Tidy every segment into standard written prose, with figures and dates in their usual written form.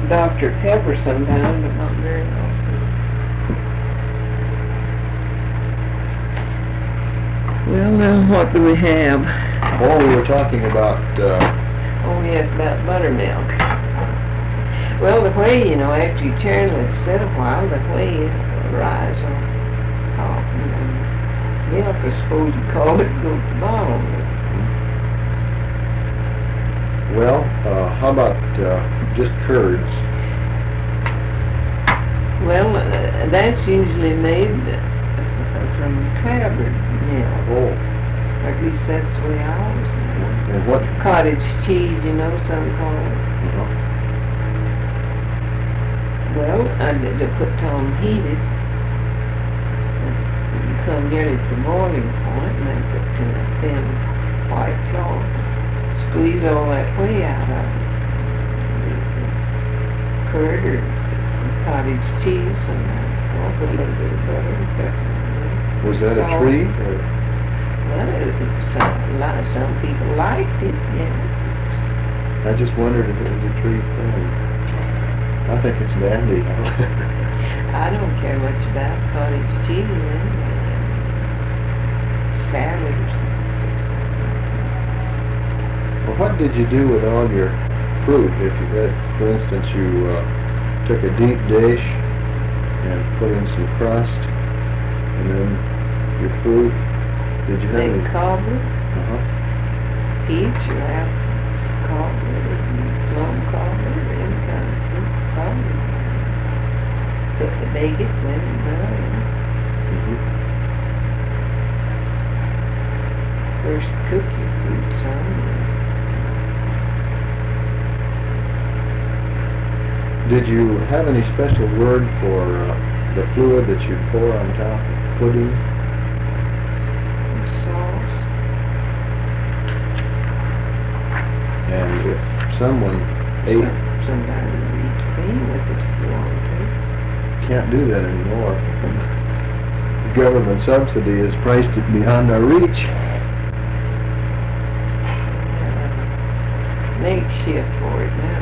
Dr. Pepper sometimes, but not very often. Well, now what do we have? Well, we were talking about, Oh yes, about buttermilk. Well, the whey, after you turn it, set a while, the whey rise on top, and milk, I suppose you call it, go to the bottom. well, how about just curds? Well, that's usually made from clabbered milk. Oh, At least that's the way I always made it. and what? Cottage cheese, some call it. Uh-huh. Well, to put on heated, and come nearly to the boiling point, and then put in a thin white cloth, squeeze all that whey out of it. Curd or cottage cheese, sometimes put a little bit of butter and pepper. Was that a Salt. treat? Or? Well, some people liked it, yes. I just wondered if it was a treat thing. I think it's dandy. I don't care much about cottage cheese anyway. Salad or something. Well, what did you do with all your fruit? If you had, for instance, you took a deep dish and put in some crust, and then your fruit. Did you have any? Cobbler, Uh-huh. peach, or apple cobbler, or plum cobbler, or any kind of fruit cobbler. Bake it when it's done. Mm-hmm. First cook your fruit some. Did you have any special word for the fluid that you pour on top of pudding? And sauce. And if someone ate, Sometimes you eat cream with it if you want to. can't do that anymore. The government subsidy has priced it beyond our reach. Makeshift for it now.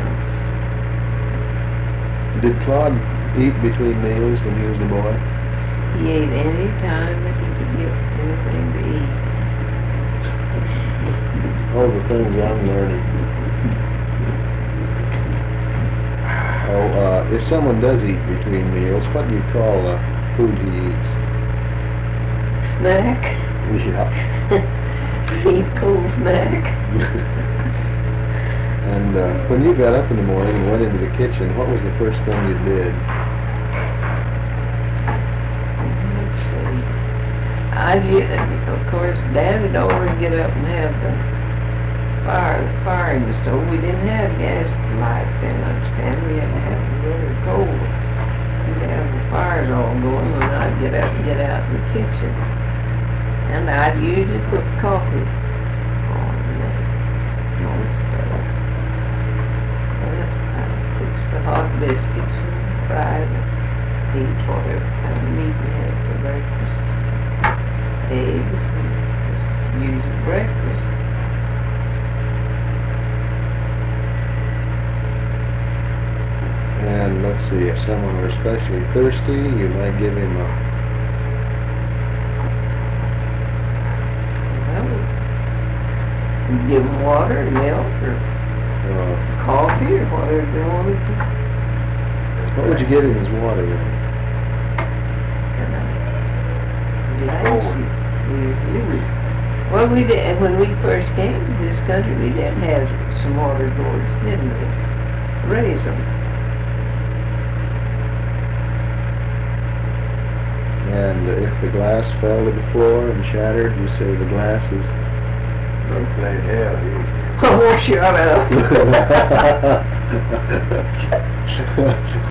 Did Claude eat between meals when he was a boy? He ate any time that he could get anything to eat. All the things I'm learning. Oh, if someone does eat between meals, what do you call food he eats? Snack? Yeah. Eat cold snack? And when you got up in the morning and went into the kitchen, what was the first thing you did? Let's see. Of course, Dad would always get up and have the fire in the stove. We didn't have gas light then, understand. We had to have it really cold. We'd have the fires all going, and I'd get up and get out in the kitchen. And I'd usually put the coffee on the stove. And I'd fix the hot biscuits and fry the meat, whatever kind of meat we had for breakfast. Eggs, and just use breakfast. And let's see, if someone were especially thirsty, you might give him a... Well, you give them water and milk or coffee or whatever they wanted to. what would you give him as water then? And a glass. Well, we did, when we first came to this country, we did have some water doors, didn't we? Raise them. And if the glass fell to the floor and shattered, you say the glass is... They played hell, Oh, shut up.